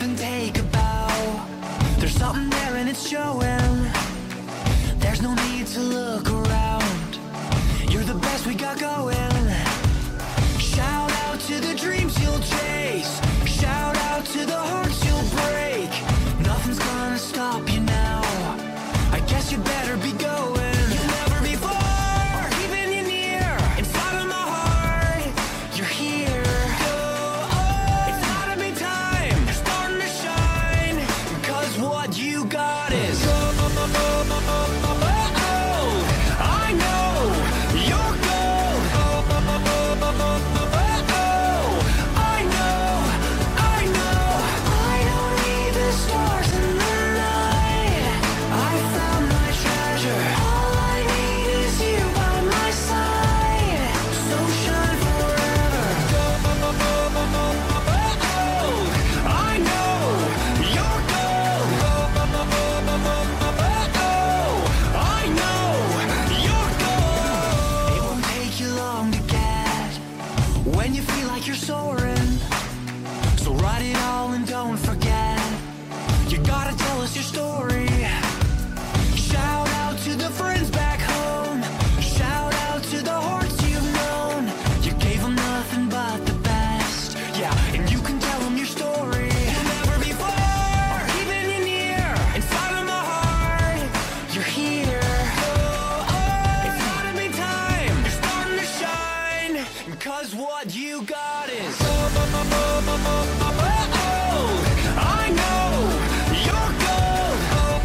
and take a bow. There's something there and it's showing. There's no need to look around. You're the best we got going. Shout out to the dreams you'll chase. Shout out to the hearts you'll break. Nothing's gonna stop you now. I guess you better be going. You'll never be far, keeping you near. Inside of my heart, you're here. It's gotta be time, you're starting to shine. Cause what you got is I know you're gold. I know I don't need the stars in the night. I found my treasure. All I need is you by my side. So shine forever. I know you're gold. I know you're gold. It won't take you long to get when you feel like you're soaring. So write it all and don't forget. You gotta tell us your story. Shout out to the friends back home. Shout out to the hearts you've known. You gave them nothing but the best. Yeah, and you can tell them your story. You'll never be far, keeping you near. Inside of my heart, you're here. It's gotta be time, you're starting to shine. Cause what you got is I know you're gold.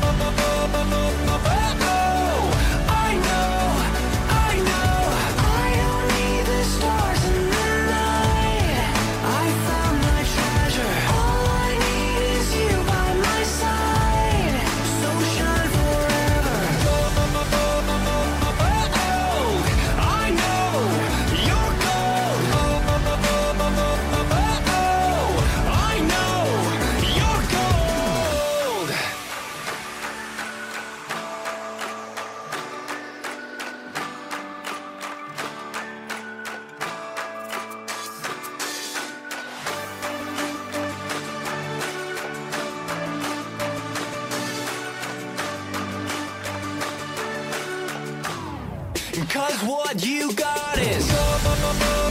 I know I don't need the stars in the night. I found my treasure. All I need is you by my side. So shine forever. I know you're gold. I know you're gold. Cause what you got is